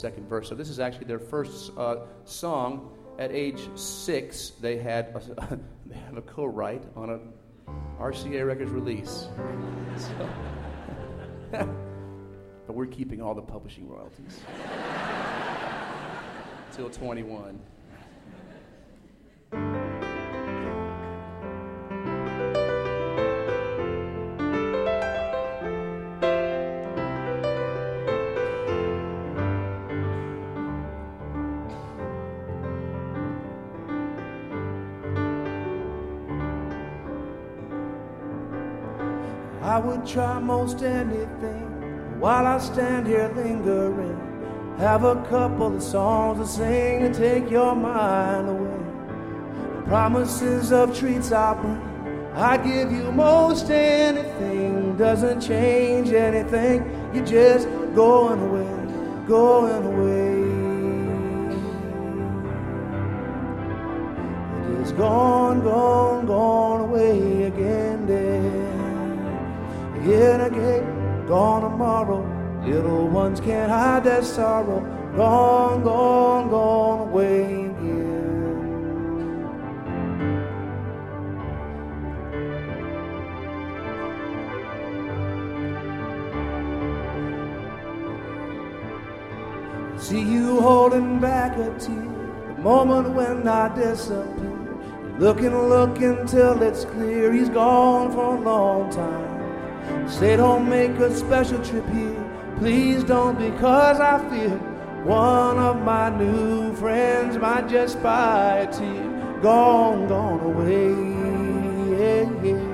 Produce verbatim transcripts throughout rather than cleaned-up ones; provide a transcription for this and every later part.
second verse. So this is actually their first uh, song. At age six, they had a, they had a co-write on a R C A Records release. So, but we're keeping all the publishing royalties till twenty-one. I would try most anything while I stand here lingering. Have a couple of songs to sing to take your mind away. Promises of treats I bring, I give you most anything. Doesn't change anything, you're just going away, going away. You're just gone, gone, gone away again, dear. Here again, gone tomorrow. Little ones can't hide their sorrow. Gone, gone, gone away again. See you holding back a tear the moment when I disappear. Looking, looking till it's clear he's gone for a long time. Say don't make a special trip here, please don't, because I fear one of my new friends might just spy a tear. Gone, gone away, yeah, yeah.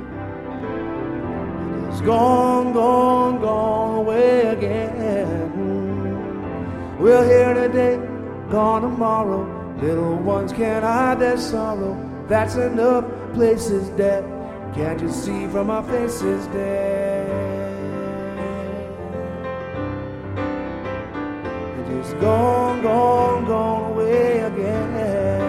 It is gone, gone, gone away again. We're here today, gone tomorrow. Little ones can't hide their sorrow. That's enough places dead. Can't you see from our faces dead? It is gone, gone, gone away again.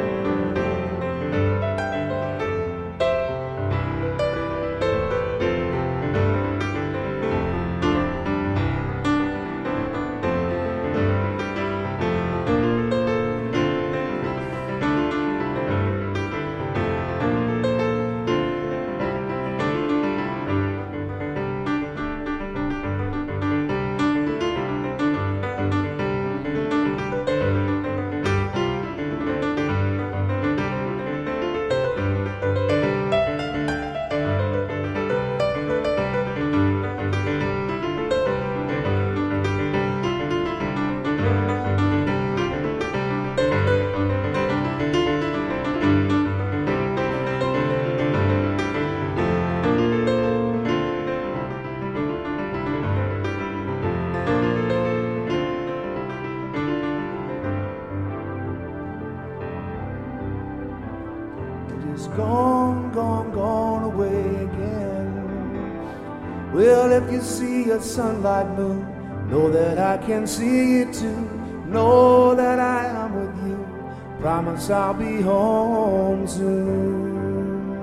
Gone, gone, gone away again. Well, if you see a sunlight moon, know that I can see it too. Know that I am with you. Promise I'll be home soon.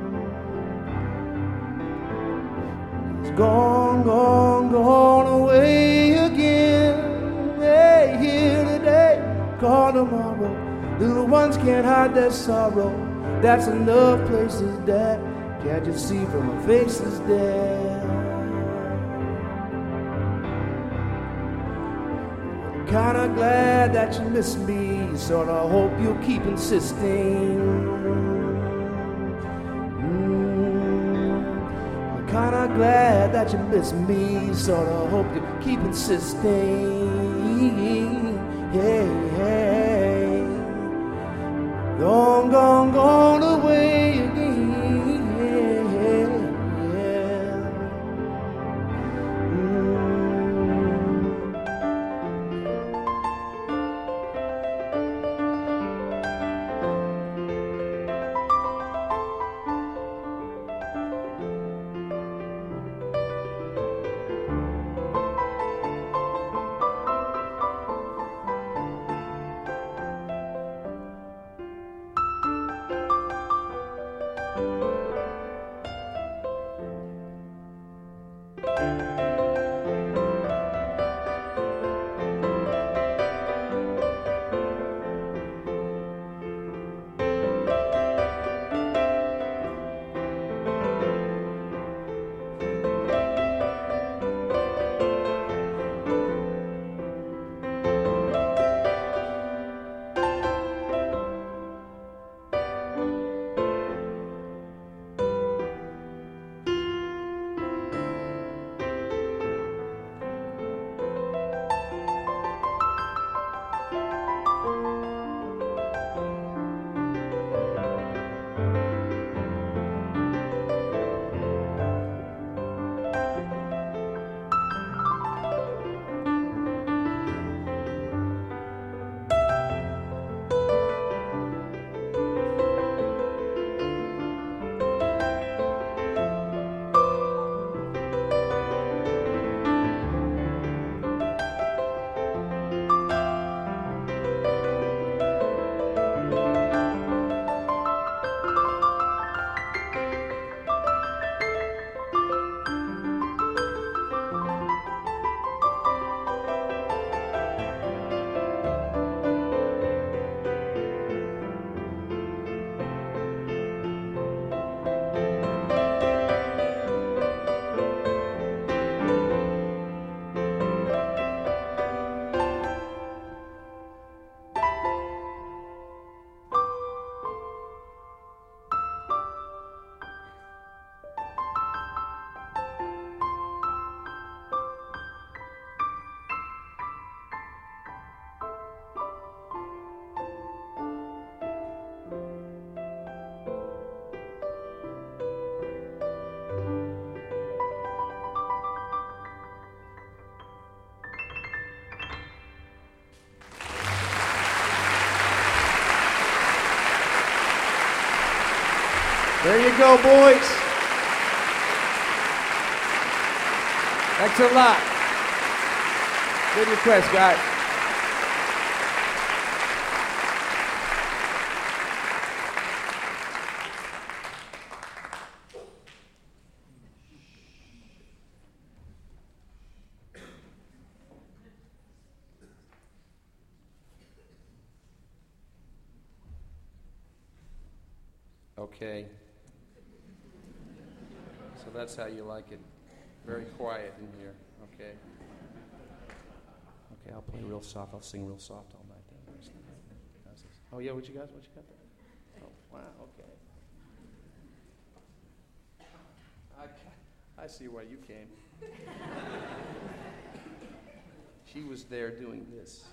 It's gone, gone, gone away again. Hey, here today, gone tomorrow. Little ones can't hide their sorrow. That's enough places that can't you see from our faces there? I'm kinda glad that you miss me, sorta hope you'll keep insisting. Mm. I'm kinda glad that you miss me, sorta hope you keep insisting. Yeah, yeah. Gone, gone, gone away again. Yeah, yeah. Mm. There you go, boys. Thanks a lot. Good request, guys. Okay. So that's how you like it. Very quiet in here. Okay. Okay, I'll play real soft. I'll sing real soft all night then. Oh yeah, what you got? What you got there? Oh wow. Okay. I I see why you came. She was there doing this.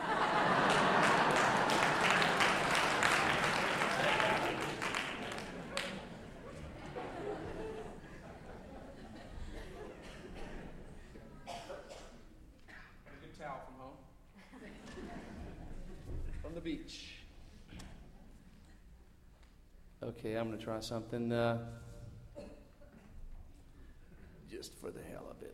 From the beach. Okay, I'm going to try something uh, just for the hell of it.